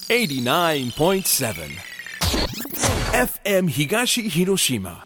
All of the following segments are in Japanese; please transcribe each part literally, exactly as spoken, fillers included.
エイティナインポイントセブン エフエム 東広島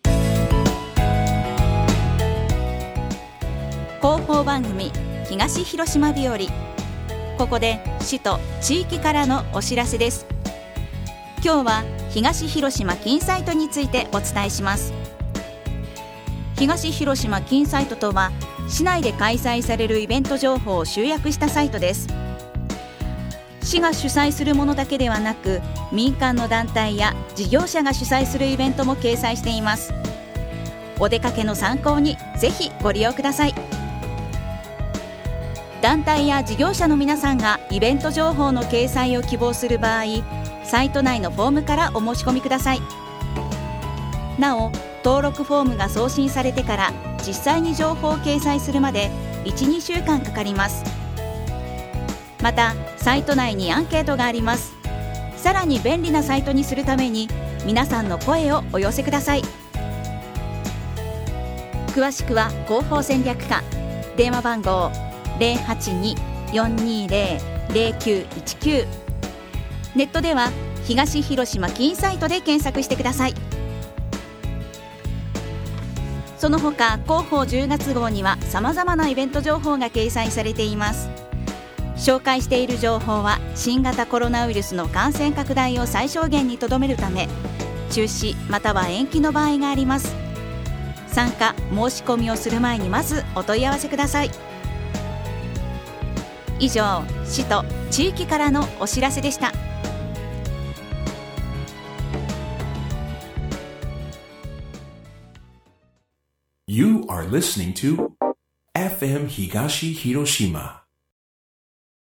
広報番組東広島日和。ここで市と地域からのお知らせです。今日は東広島金サイトについてお伝えします。東広島金サイトとは、市内で開催されるイベント情報を集約したサイトです。市が主催するものだけではなく、民間の団体や事業者が主催するイベントも掲載しています。お出かけの参考にぜひご利用ください。団体や事業者の皆さんがイベント情報の掲載を希望する場合、サイト内のフォームからお申し込みください。なお、登録フォームが送信されてから実際に情報を掲載するまで いち、にしゅうかんかかります。また、サイト内にアンケートがあります。さらに便利なサイトにするために、皆さんの声をお寄せください。詳しくは広報戦略課、電話番号 ゼロはちに よんにゼロ ゼロきゅういちきゅう、ネットでは東広島金サイトで検索してください。その他、広報じゅうがつ号には様々なイベント情報が掲載されています。紹介している情報は新型コロナウイルスの感染拡大を最小限にとどめるため、中止または延期の場合があります。参加・申し込みをする前にまずお問い合わせください。以上、市と地域からのお知らせでした。 You are listening to エフエム 東広島